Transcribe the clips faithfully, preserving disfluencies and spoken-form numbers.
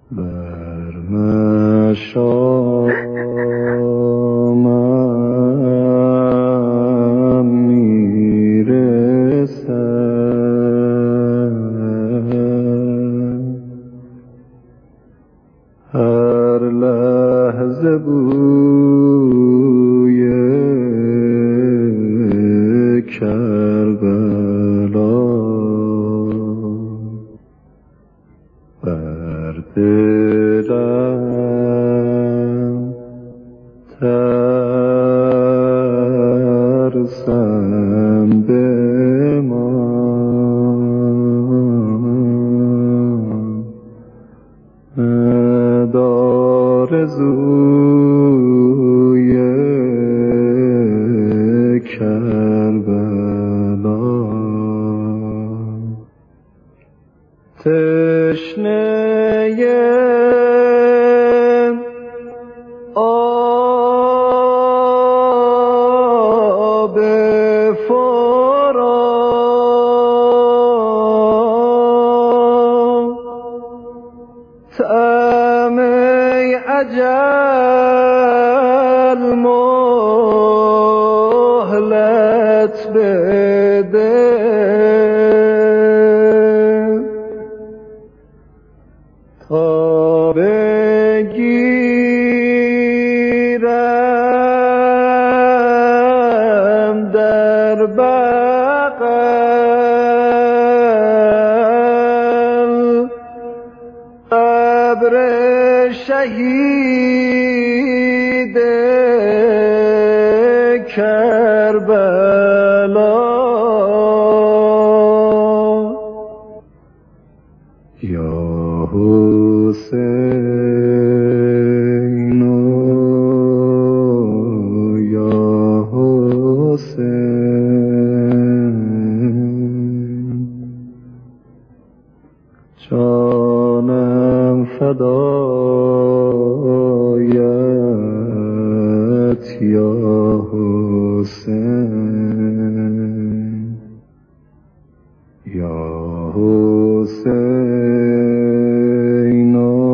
بر مشامم میرسد هر لحظه بوی کربلا بر دلم ترسم بمان آرزوی کربلا تشنه آب فرات طعم اجل مهلت بده تا بگیرم در بغل قبر شهید کربلا یا حسین یا حسین جانم فدایت یا حسین یا حسین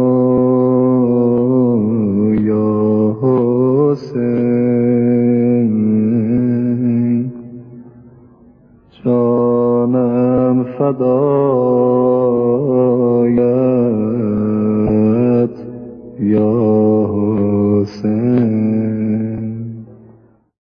یا حسین جانم فدایت